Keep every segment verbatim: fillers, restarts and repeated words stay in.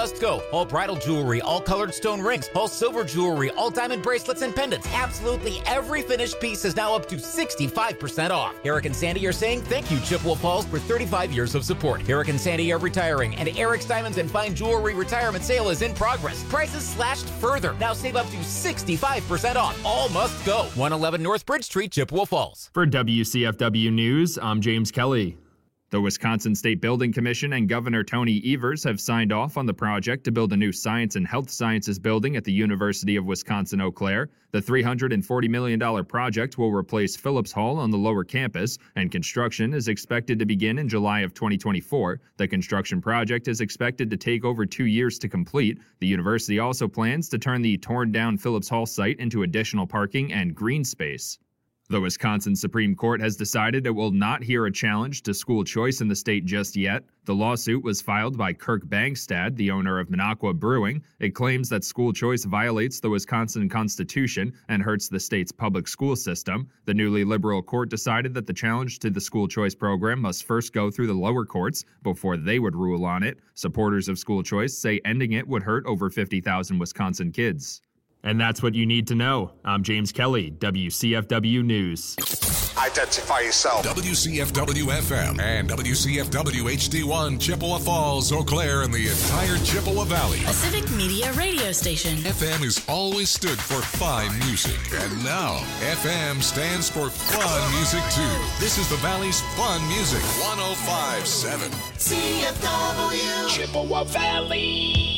must go. All bridal jewelry, all colored stone rings, all silver jewelry, all diamond bracelets and pendants. Absolutely every finished piece is now up to sixty-five percent off. Eric and Sandy are saying thank you, Chippewa Falls, for thirty-five years of support. Eric and Sandy are retiring, and Eric's Diamonds and Fine Jewelry retirement sale is in progress. Prices slashed further. Now save up to sixty-five percent off. All must go. one eleven North Bridge Street, Chippewa Falls. For W C F W News, I'm James Kelly. The Wisconsin State Building Commission and Governor Tony Evers have signed off on the project to build a new science and health sciences building at the University of Wisconsin-Eau Claire. The three hundred forty million dollars project will replace Phillips Hall on the lower campus, and construction is expected to begin in July of twenty twenty-four. The construction project is expected to take over two years to complete. The university also plans to turn the torn-down Phillips Hall site into additional parking and green space. The Wisconsin Supreme Court has decided it will not hear a challenge to school choice in the state just yet. The lawsuit was filed by Kirk Bangstad, the owner of Minocqua Brewing. It claims that school choice violates the Wisconsin Constitution and hurts the state's public school system. The newly liberal court decided that the challenge to the school choice program must first go through the lower courts before they would rule on it. Supporters of school choice say ending it would hurt over fifty thousand Wisconsin kids. And that's what you need to know. I'm James Kelly, W C F W News. Identify yourself. W C F W F M and W C F W H D one, Chippewa Falls, Eau Claire, and the entire Chippewa Valley. A civic media radio station. F M has always stood for fine music. And now, F M stands for fun music, too. This is the Valley's fun music. one oh five point seven. C F W. Chippewa Valley.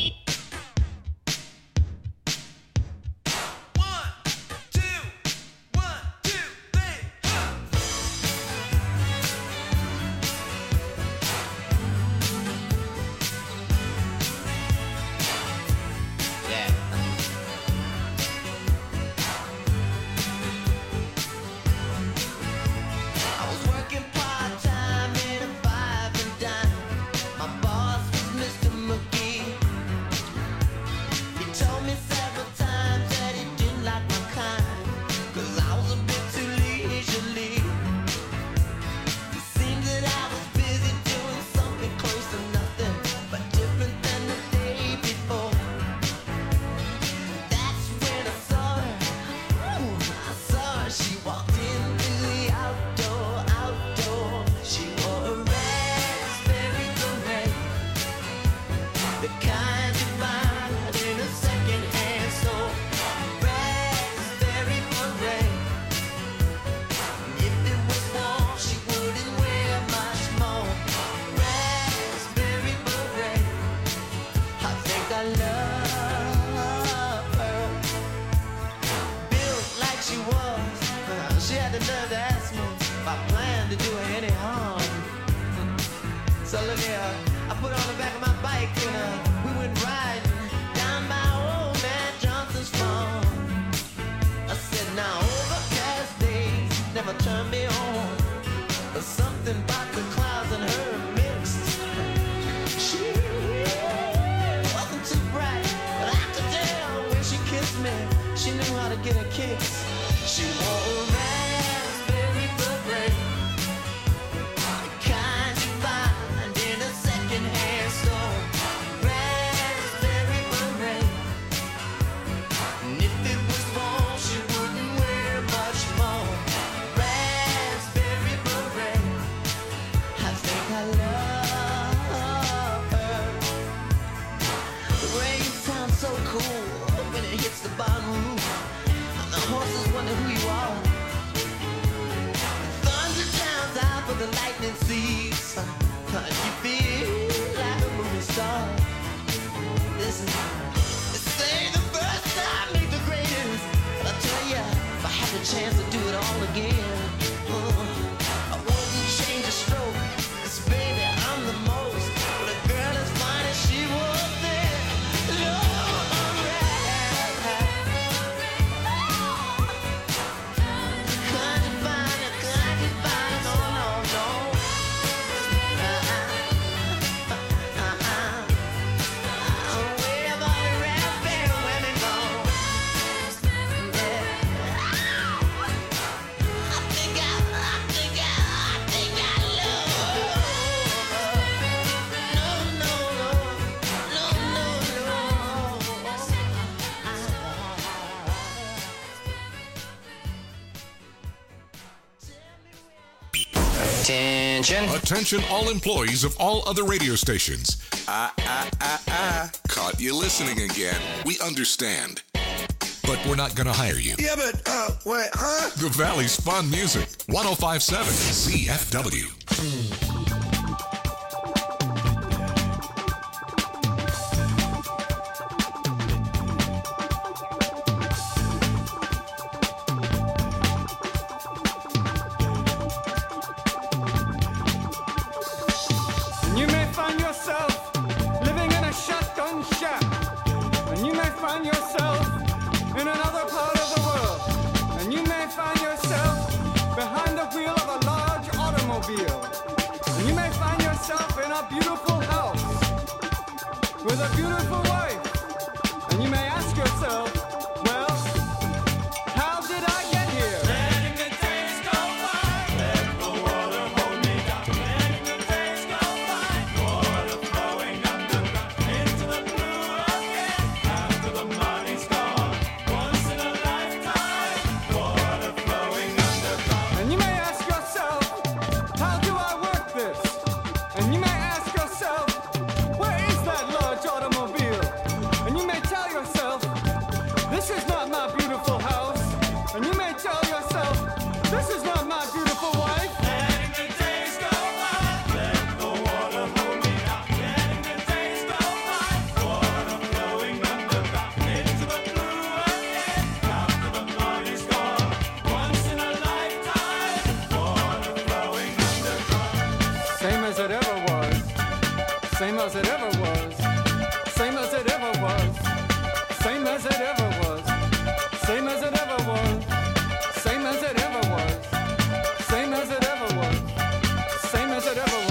Attention. Attention all employees of all other radio stations. Ah, ah, ah, ah. Caught you listening again. We understand. But we're not going to hire you. Yeah, but, uh, wait, huh? The Valley's Fun Music. one oh five point seven C F W. You may find yourself living in a shotgun shack, and you may find yourself in another part of the world, and you may find yourself behind the wheel of a large automobile, and you may find yourself in a beautiful house with a beautiful wife, and you may ask yourself, well, how did I get here? Letting the days go by, let the water hold me down. Letting the days go by, water flowing underground into the blue again. After the money's gone, once in a lifetime, water flowing underground. And you may ask yourself, how do I work this? And you may ask yourself, where is that large automobile? And you may tell yourself, this is not my beautiful house. And you may tell yourself, this is not my beautiful wife. Letting the days go by, let the water hold me down. Letting the days go by, water flowing underground into the blue again. After the money's gone, once in a lifetime, water flowing underground. Same as it ever was. Same as it ever was. Same as it ever was. Same as it ever was. Same as it ever was. Same as it ever was. Same as it ever was. Same as it ever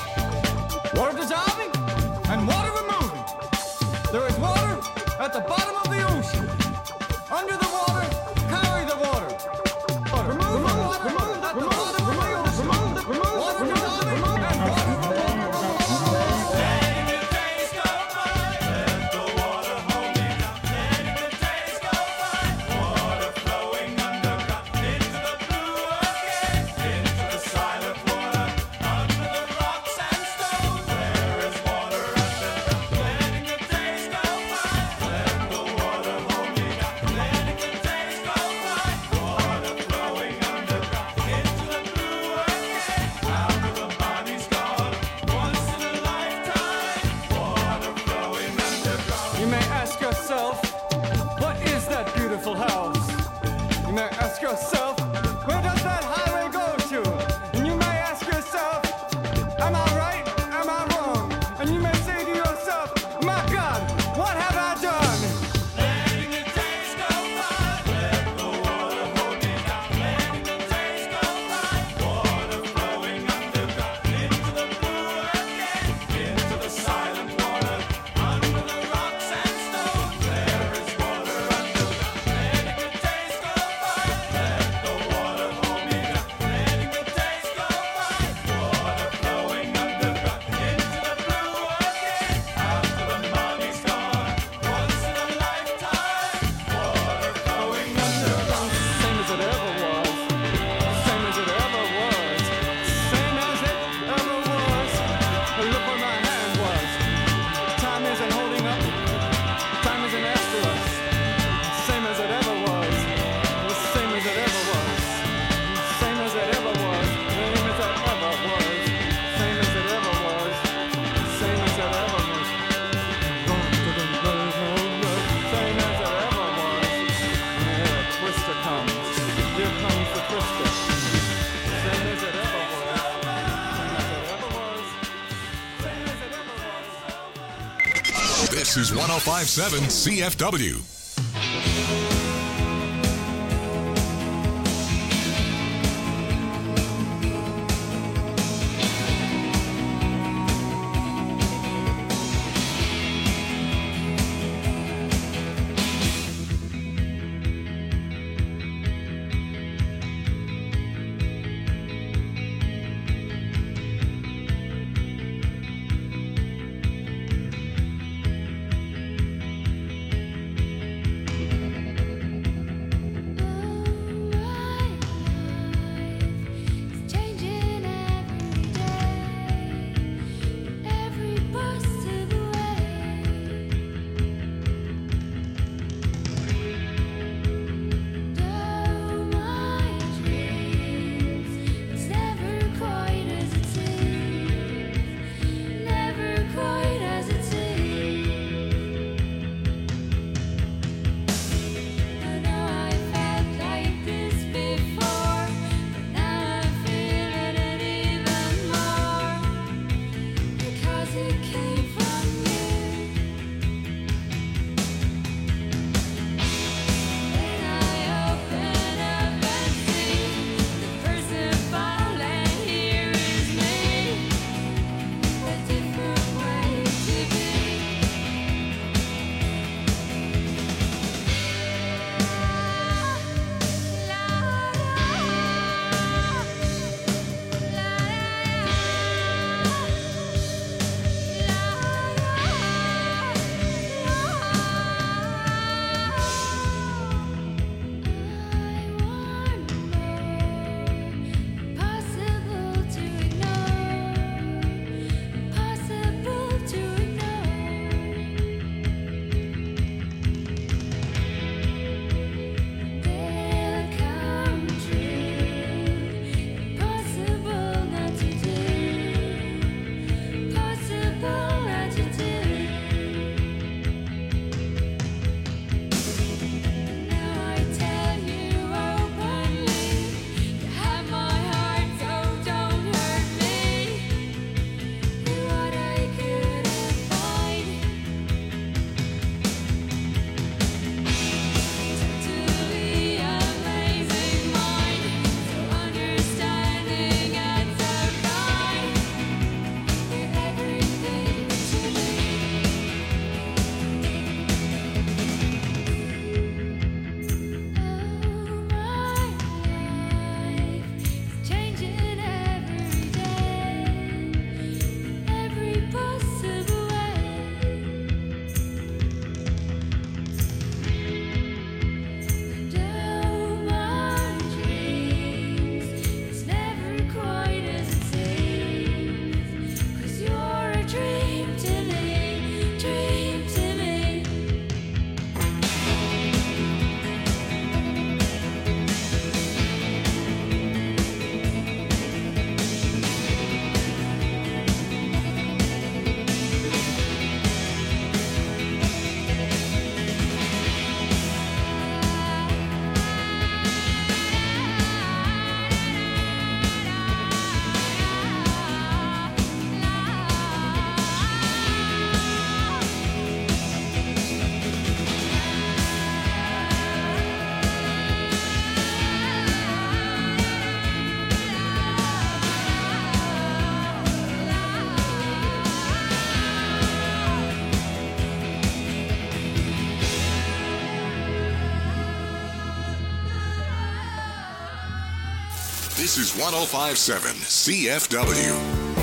was. Water dissolving and water removing. There is water at the bottom of the ocean. Under the water, carry the water. Water. Remove the water at the bottom of the ocean. Water dissolving and water removing. Letting the days go by, let the water hold me down. Letting the days go by, water flowing underground into the blue again, into the silent water, under the rocks and stones. There is water underground. Letting the days go by, let the water hold me down. Letting the days go by, water flowing underground into the blue again. After the body's gone, once in a lifetime, water flowing underground. You may ask yourself, what is that beautiful house? You may ask yourself, where does that highway go to? And you may ask yourself, am I right? Am I wrong? And you may say to yourself, my God, what have I done? Letting the days go by, let the water hold me down. Letting the days go by, water flowing underground into the blue again, into the silent water, under the rocks and stones. There is water underground. Letting the days go by, let the water hold me down. Letting the days go by, water flowing underground into the blue again. After the money's gone, once in a lifetime, water flowing underground. Same as it ever was. Same as it ever was. Same as it ever was. Look where my hand was. Time isn't holding up. Time isn't after us. Same as it ever was. Same as it ever was. Same as it ever was. Same as it ever was. Same as it ever was. Same as it ever was. Same as it ever was. Here a twister comes. Here comes the twister. Same as it ever was. Same as it ever was. Same as it ever was. This is one oh five point seven C F W. This is one oh five point seven C F W.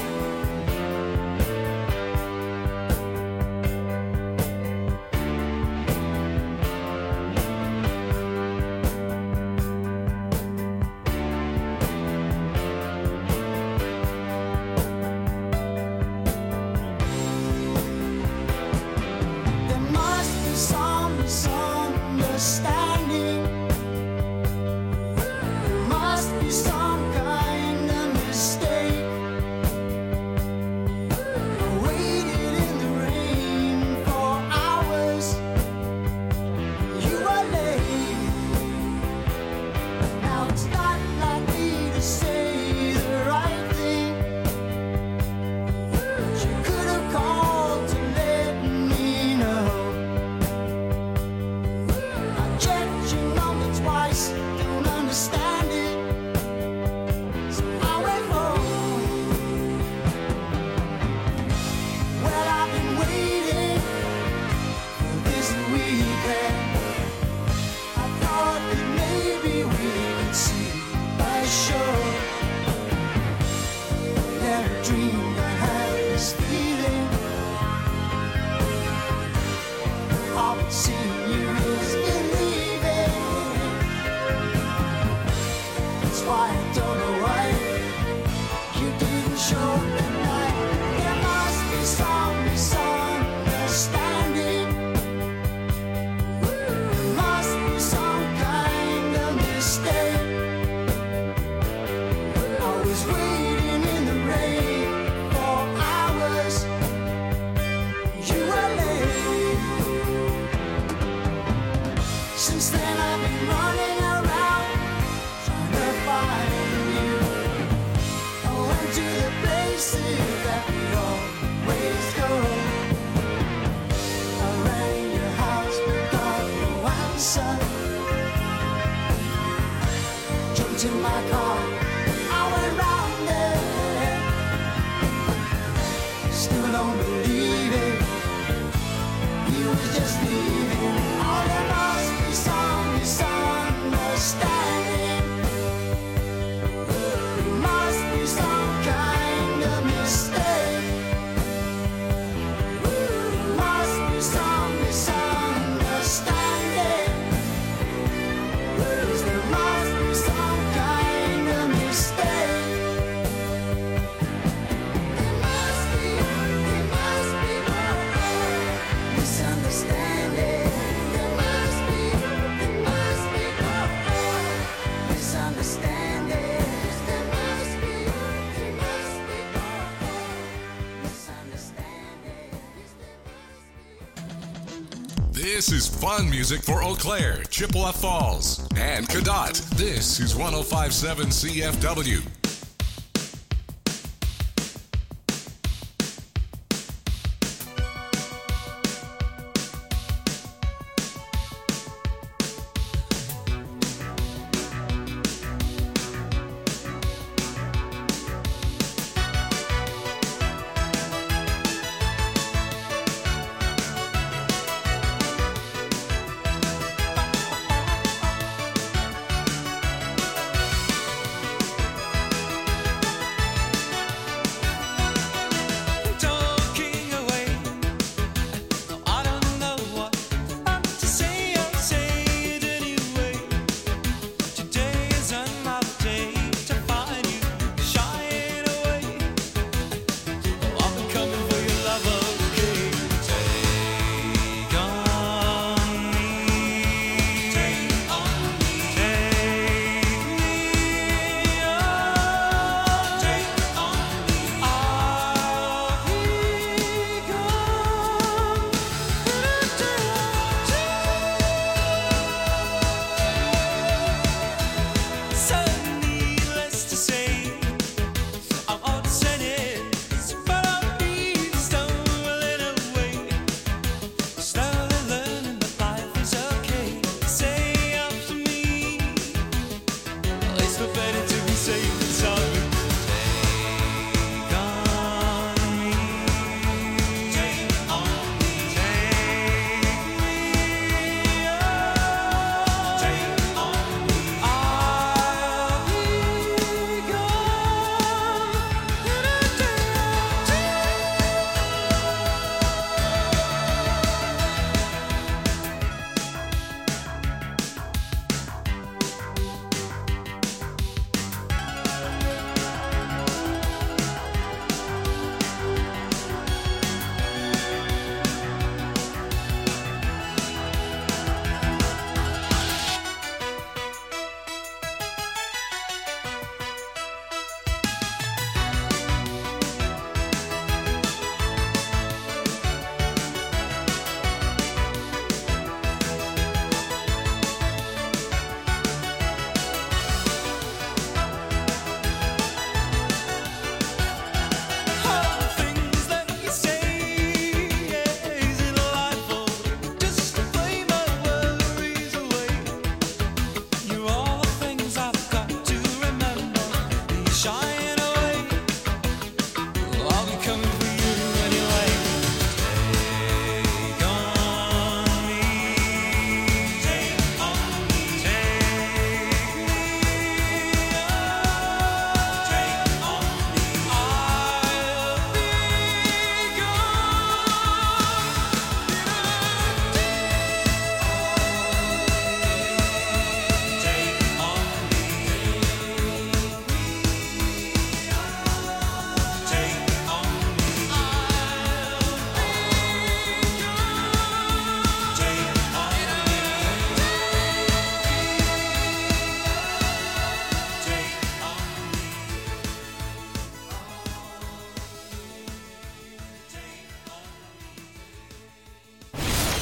This is fun music for Eau Claire, Chippewa Falls, and Cadott. This is one oh five point seven C F W.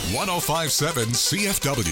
one oh five point seven C F W.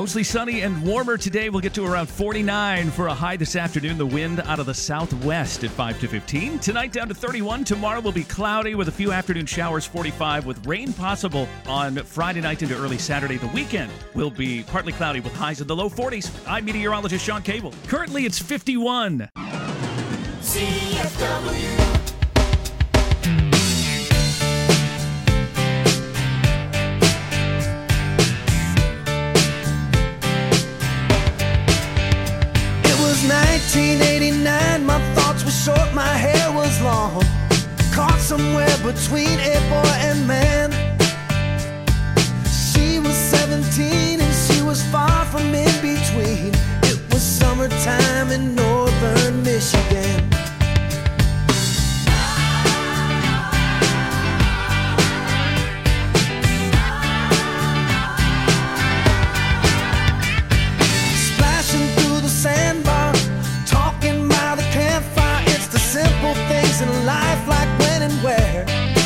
Mostly sunny and warmer today. We'll get to around forty-nine for a high this afternoon. The wind out of the southwest at five to fifteen. Tonight down to thirty-one. Tomorrow will be cloudy with a few afternoon showers, forty-five, with rain possible on Friday night into early Saturday. The weekend will be partly cloudy with highs in the low forties. I'm meteorologist Sean Cable. Currently it's fifty-one. C F W. nineteen eighty-nine, my thoughts were short, my hair was long. Caught somewhere between a boy and man. She was seventeen and she was far from in between. It was summertime in northern Michigan. Splashing through the sandbar, talking by the campfire. It's the simple things in life, like when and where.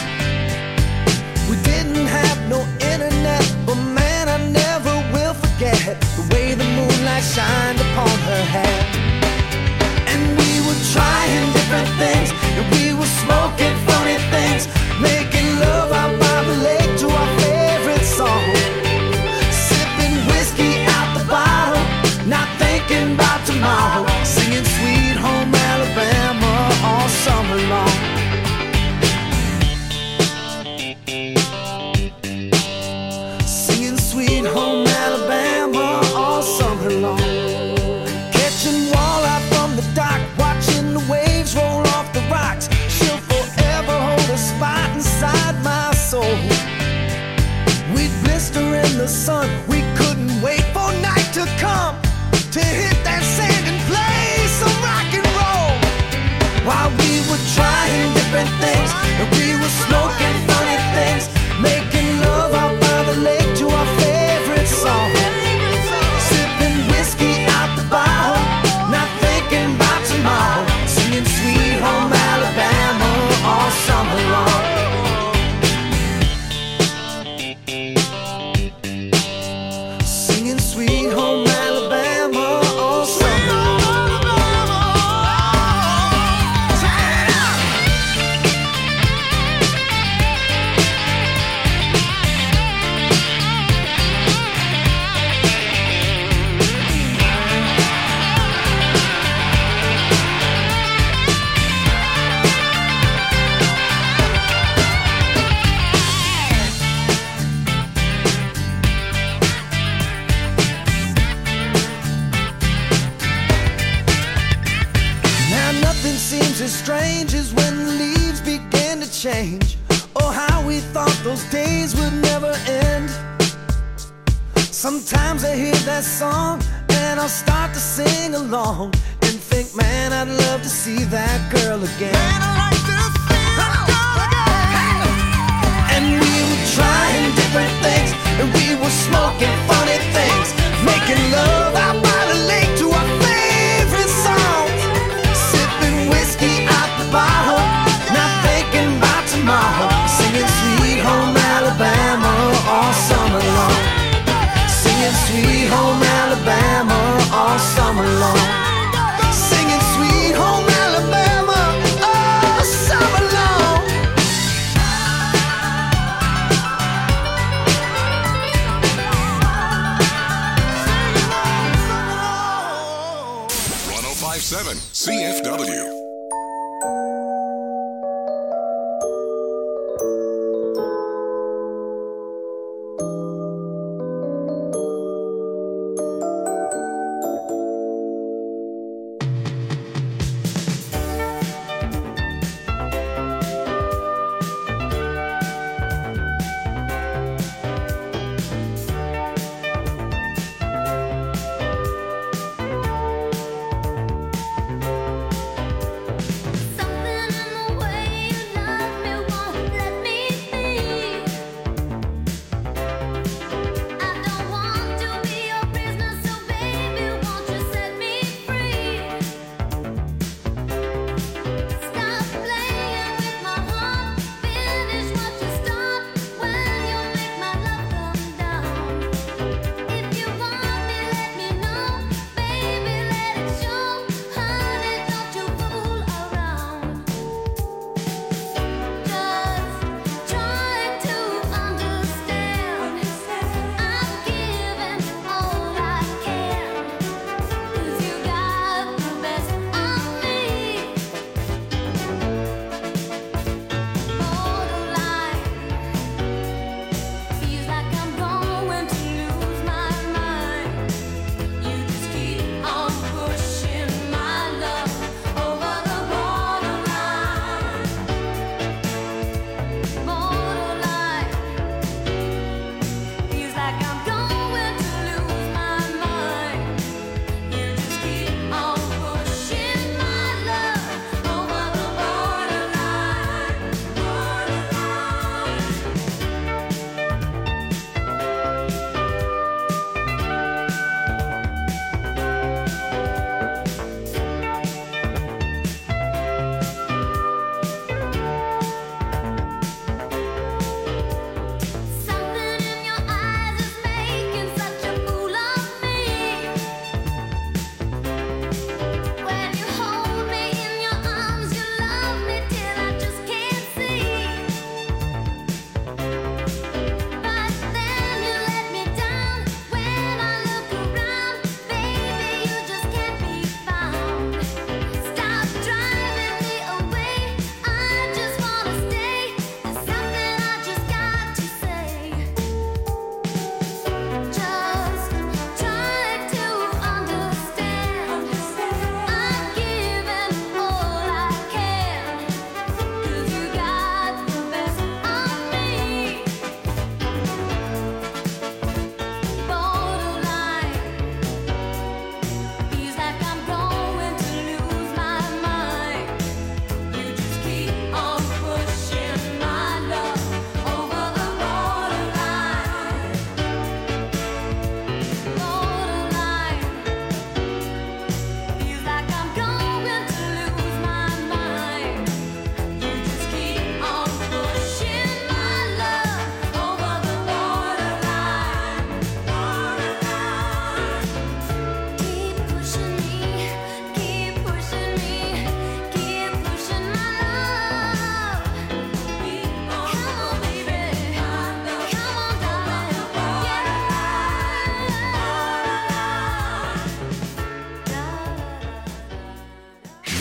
We didn't have no internet, but man, I never will forget the way the moonlight shined upon her hair. And we were trying different things, and we were smoking funny things, making love out by the lake to our favorite song, sipping whiskey out the bottle, not thinking about tomorrow, singing Sweet Home Alabama all summer long. Singing Sweet Home Alabama all summer long. Catching walleye from the dock, watching the waves roll off the rocks. She'll forever hold a spot inside my soul. We'd blister in the sun, we couldn't wait for night to come to hit that sand and play some rock and roll. While we were trying different things, and we were smoking funny things, making love out by the lake to our favorite song, sipping whiskey out the bottle, not thinking about tomorrow, singing Sweet Home Alabama all summer long. Singing Sweet Home Alabama all summer long. Now nothing seems as strange as when the leaves begin to change. Oh, how we thought those days would never end. Sometimes I hear that song and I'll start to sing along and think, man, I'd love to see that girl again. Man, I like to see that girl again. And we were trying different things, and we were smoking funny things, making love out by the lake to our favorite songs, sipping whiskey out the bottle, not thinking about tomorrow, singing Sweet Home Alabama all summer long. Singing Sweet Home Alabama all summer long. Singing Sweet Home Alabama all summer long. one oh five point seven C F W.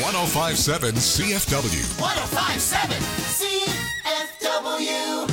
one oh five point seven C F W. one oh five point seven C F W.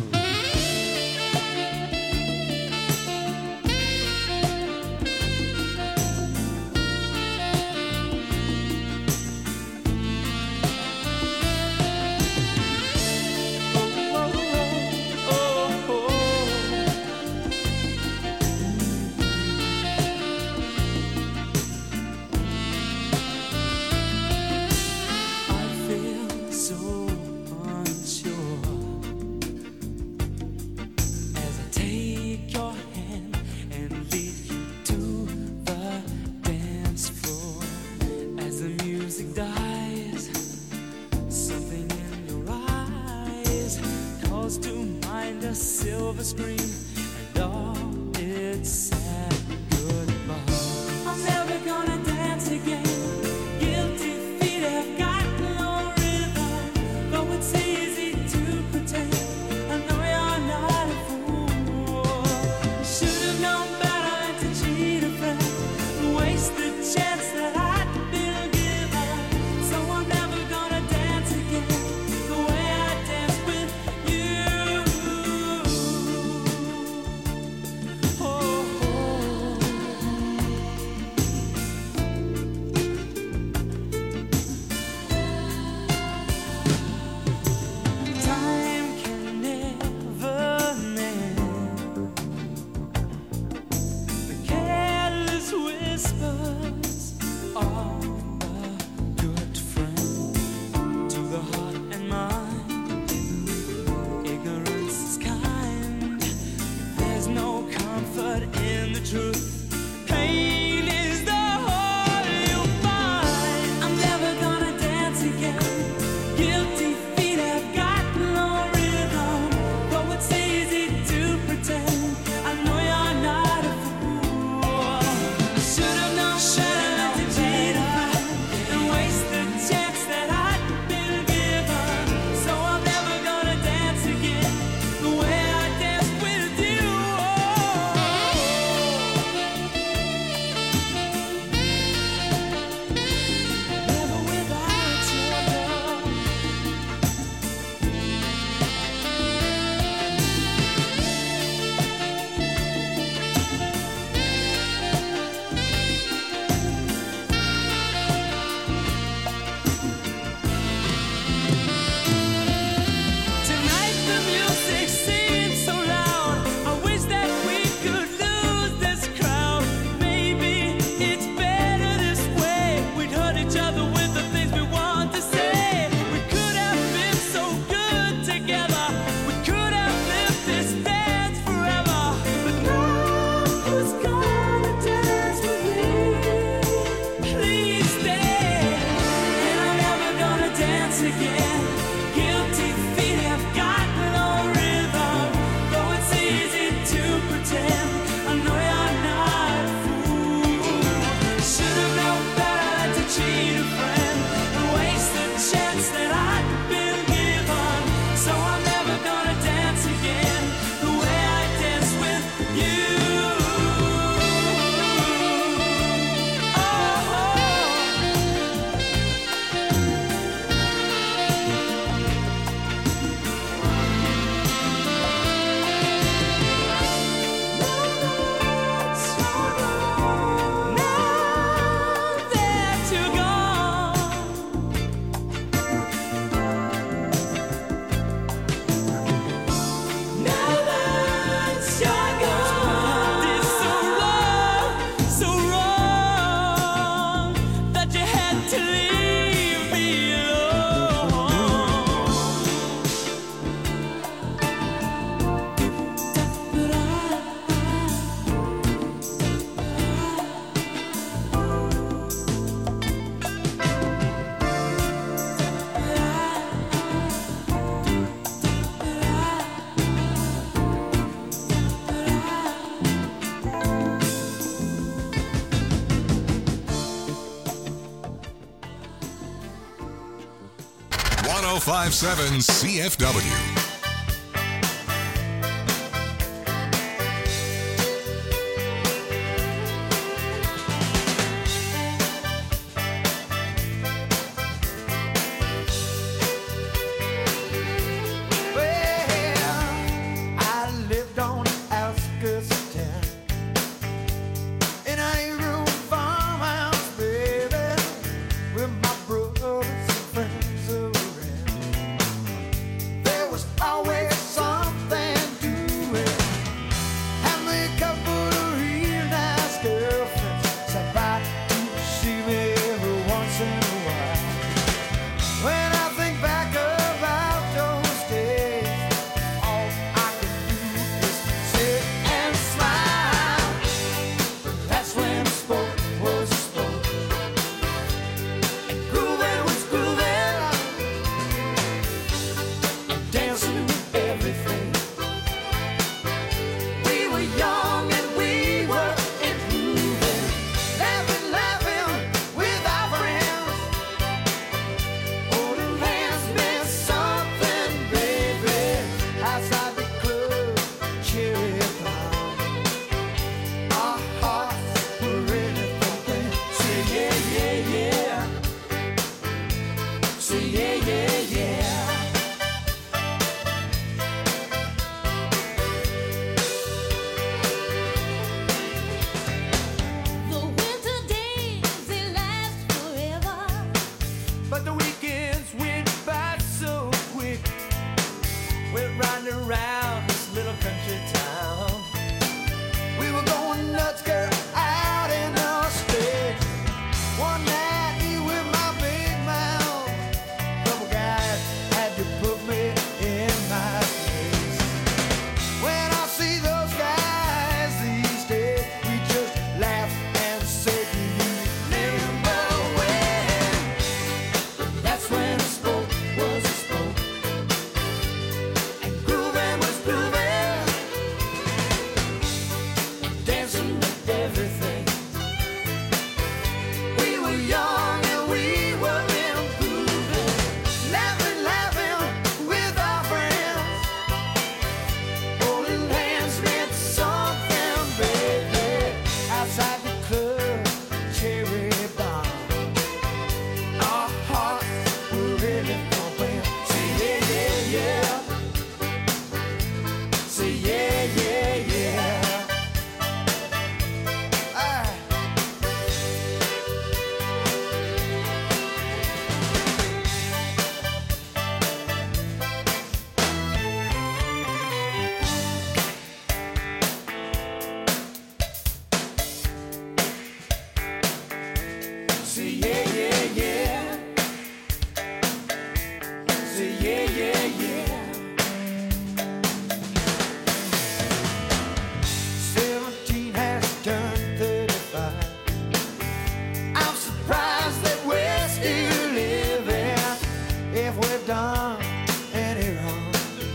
one oh five point seven C F W. Say yeah, yeah, yeah. Say yeah, yeah, yeah. Seventeen has turned thirty-five. I'm surprised that we're still living if we've done any wrong.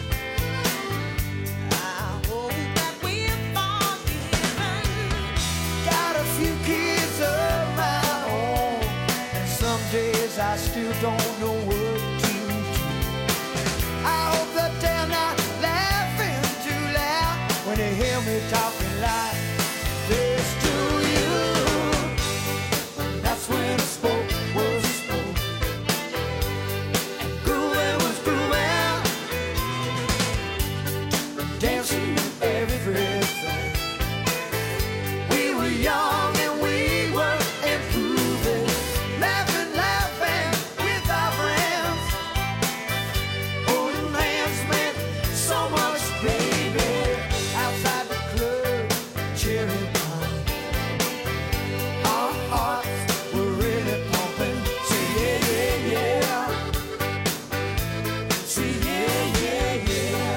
I hope that we're forgiven. Got a few kids of my own, and some days I still don't know what to do. I hope that they're not laughing too loud when they hear me talking like this to you. That's when I spoke was spoke, and grooving was grooving, dancing everything. We were young and we were improving, laughing, laughing with our friends. Holding hands meant so much, baby. Outside the club, cheering on. Our hearts were really pumping. Say yeah, yeah, yeah. Say yeah, yeah, yeah.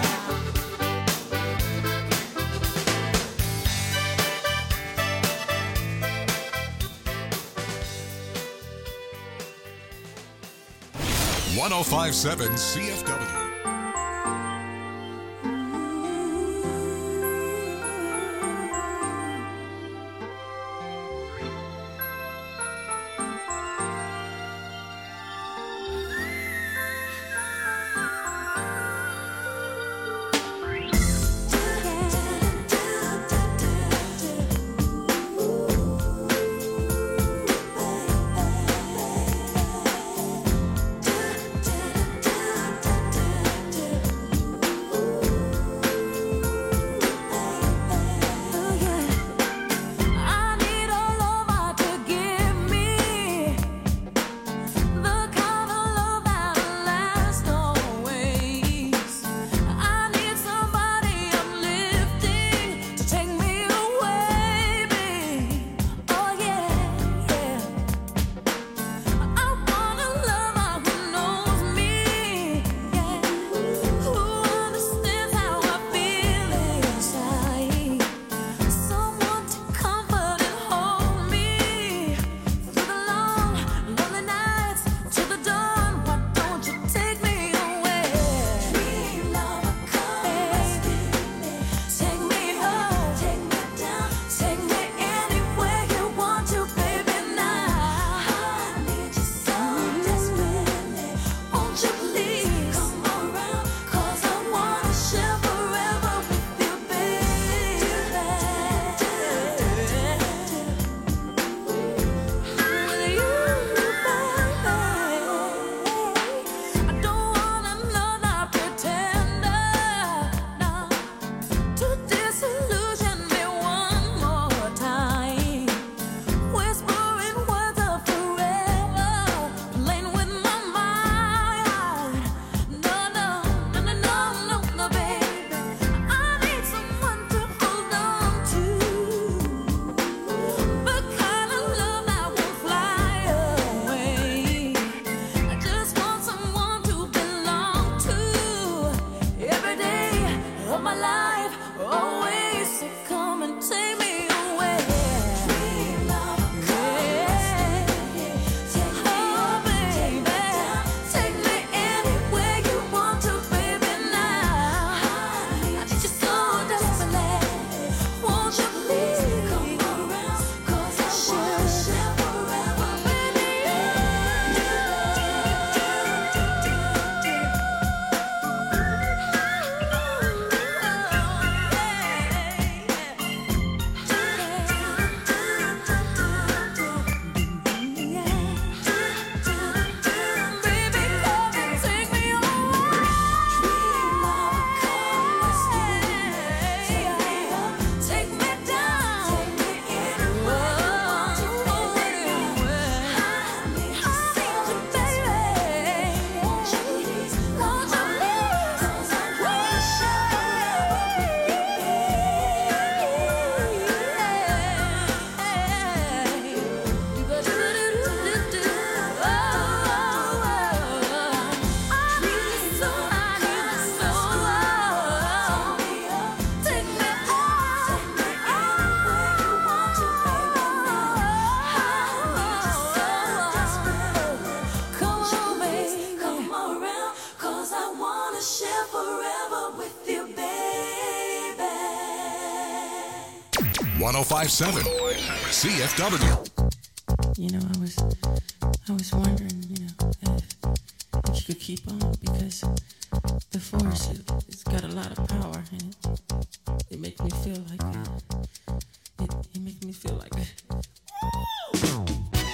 one oh five point seven C F W. Da, da, da, da. one oh five point seven C F W. You know, I was, I was wondering, you know, if, if you could keep on, because the force, it, it's got a lot of power, and it, it makes me feel like, uh, it, it makes me feel like, woo!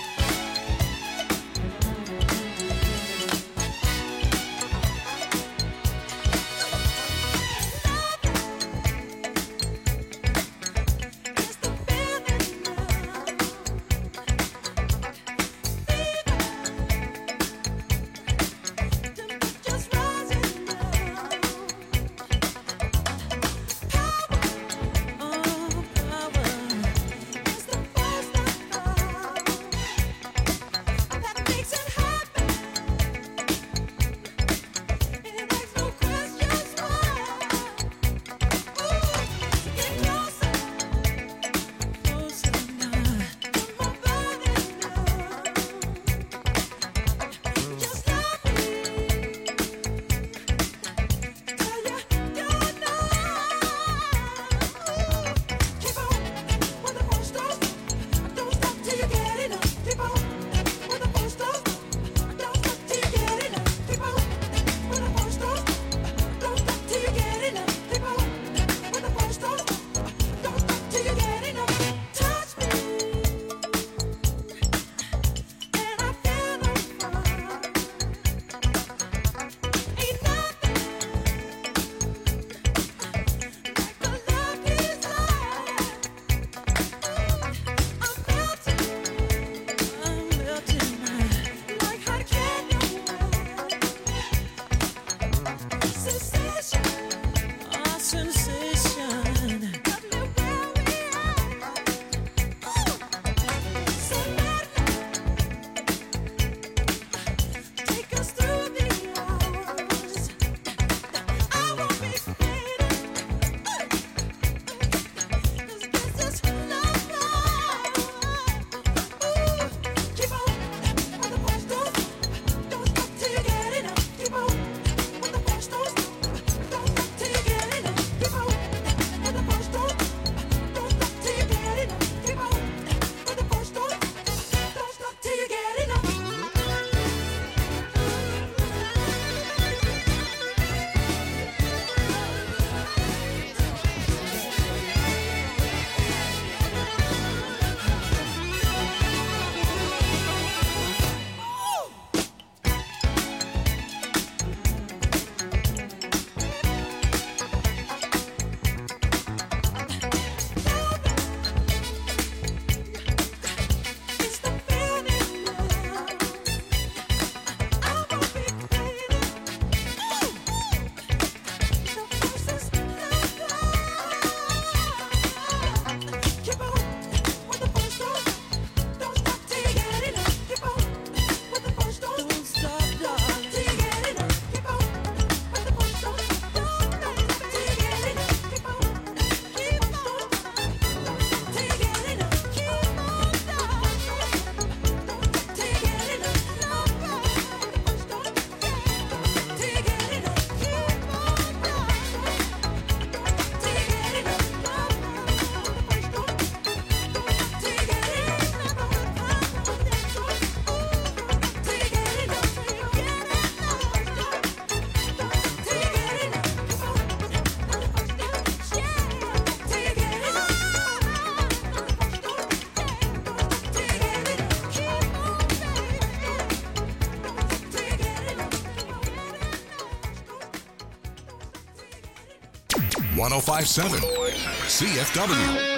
one oh five point seven C F W.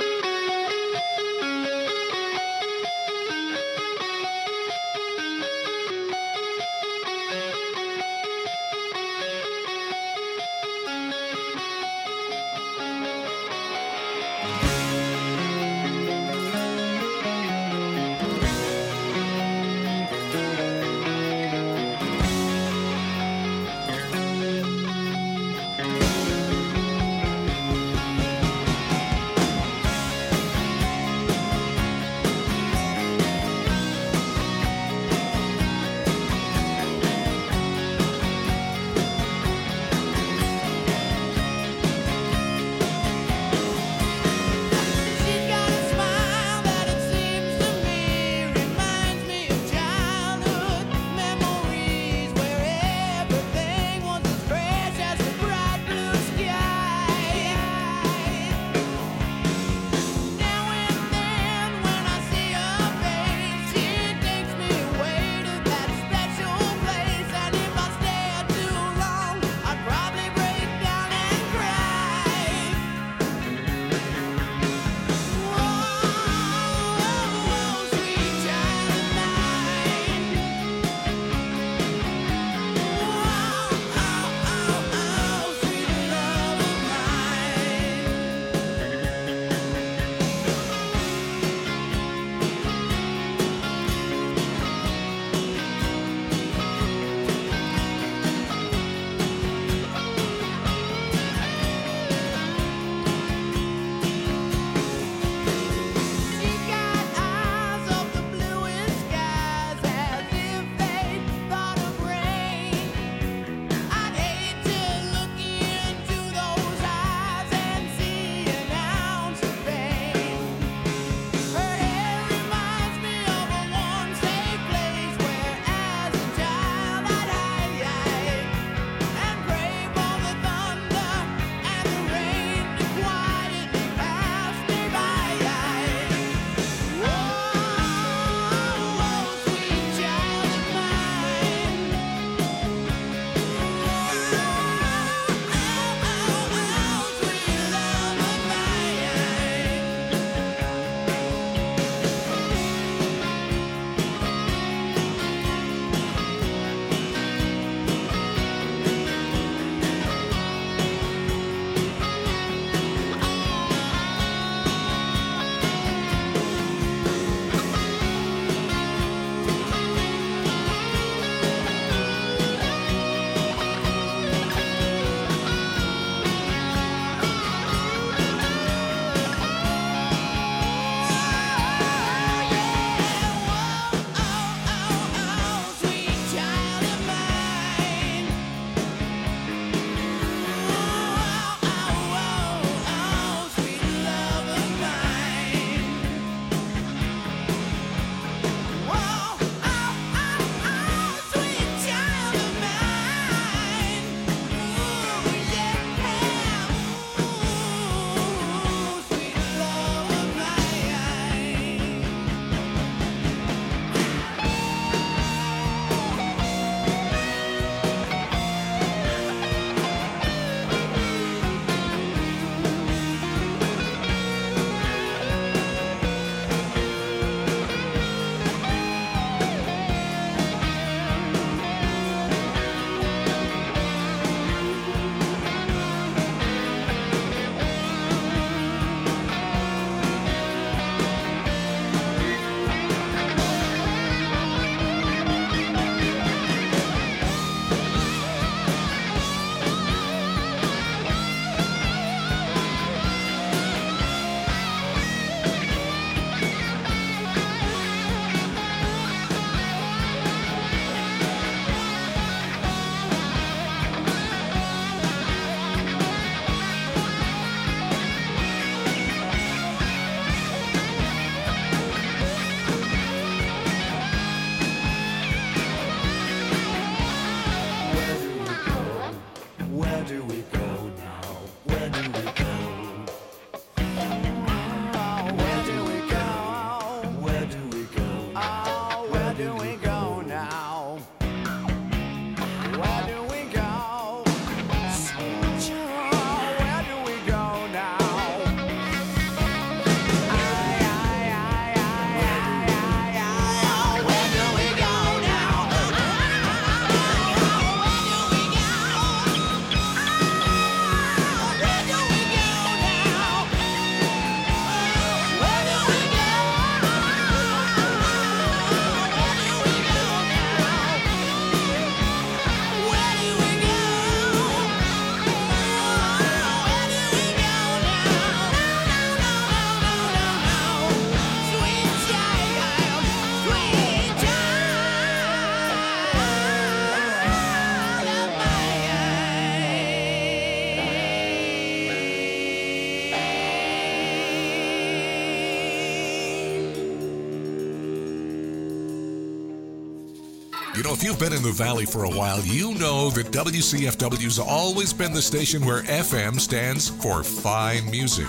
You know, if you've been in the Valley for a while, you know that W C F W's always been the station where F M stands for fine music.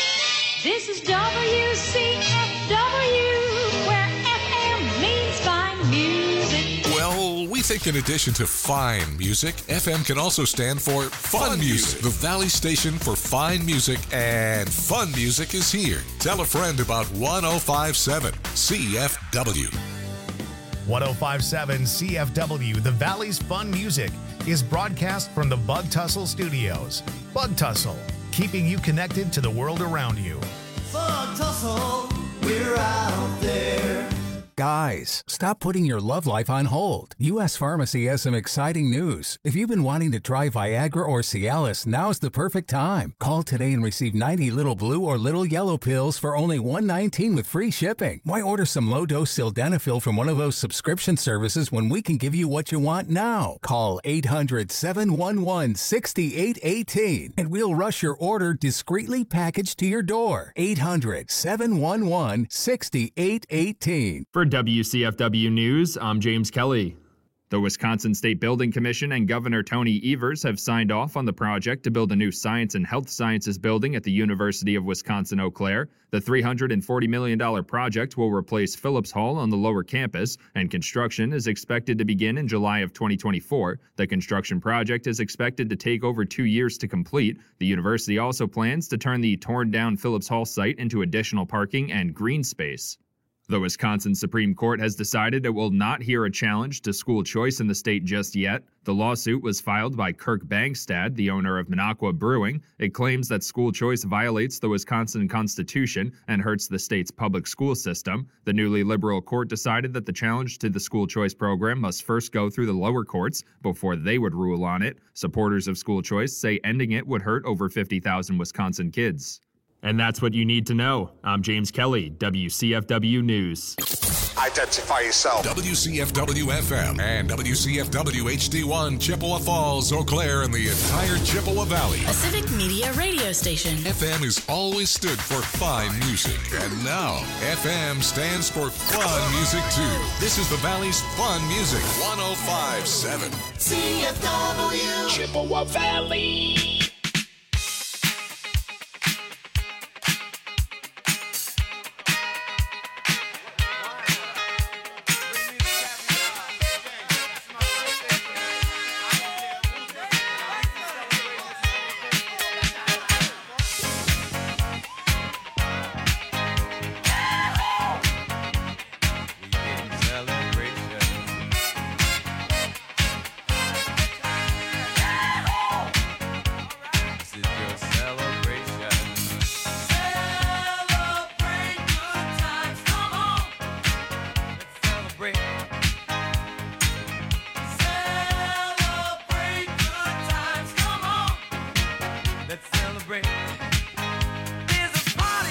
This is W C F W, where F M means fine music. Well, we think in addition to fine music, F M can also stand for fun, fun music. music. The Valley station for fine music and fun music is here. Tell a friend about one oh five point seven C F W. one oh five point seven C F W, the Valley's fun music, is broadcast from the Bug Tussle Studios. Bug Tussle, keeping you connected to the world around you. Bug Tussle, we're out there. Guys, stop putting your love life on hold. U S Pharmacy has some exciting news. If you've been wanting to try Viagra or Cialis, now's the perfect time. Call today and receive ninety little blue or little yellow pills for only one hundred nineteen dollars with free shipping. Why order some low-dose sildenafil from one of those subscription services when we can give you what you want now? Call eight hundred, seven one one, six eight one eight and we'll rush your order discreetly packaged to your door. eight hundred, seven one one, six eight one eight. For W C F W News, I'm James Kelly. The Wisconsin State Building Commission and Governor Tony Evers have signed off on the project to build a new science and health sciences building at the University of Wisconsin-Eau Claire. The three hundred forty million dollars project will replace Phillips Hall on the lower campus, and construction is expected to begin in July of twenty twenty-four. The construction project is expected to take over two years to complete. The university also plans to turn the torn-down Phillips Hall site into additional parking and green space. The Wisconsin Supreme Court has decided it will not hear a challenge to school choice in the state just yet. The lawsuit was filed by Kirk Bangstad, the owner of Minocqua Brewing. It claims that school choice violates the Wisconsin Constitution and hurts the state's public school system. The newly liberal court decided that the challenge to the school choice program must first go through the lower courts before they would rule on it. Supporters of school choice say ending it would hurt over fifty thousand Wisconsin kids. And that's what you need to know. I'm James Kelly, W C F W News. Identify yourself. W C F W F M and W C F W H D one, Chippewa Falls, Eau Claire, and the entire Chippewa Valley. A civic media radio station. F M has always stood for fine music. And now, F M stands for fun music, too. This is the Valley's fun music. one oh five point seven C F W. Chippewa Valley.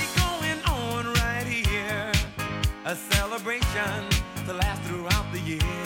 A celebration to last throughout the year.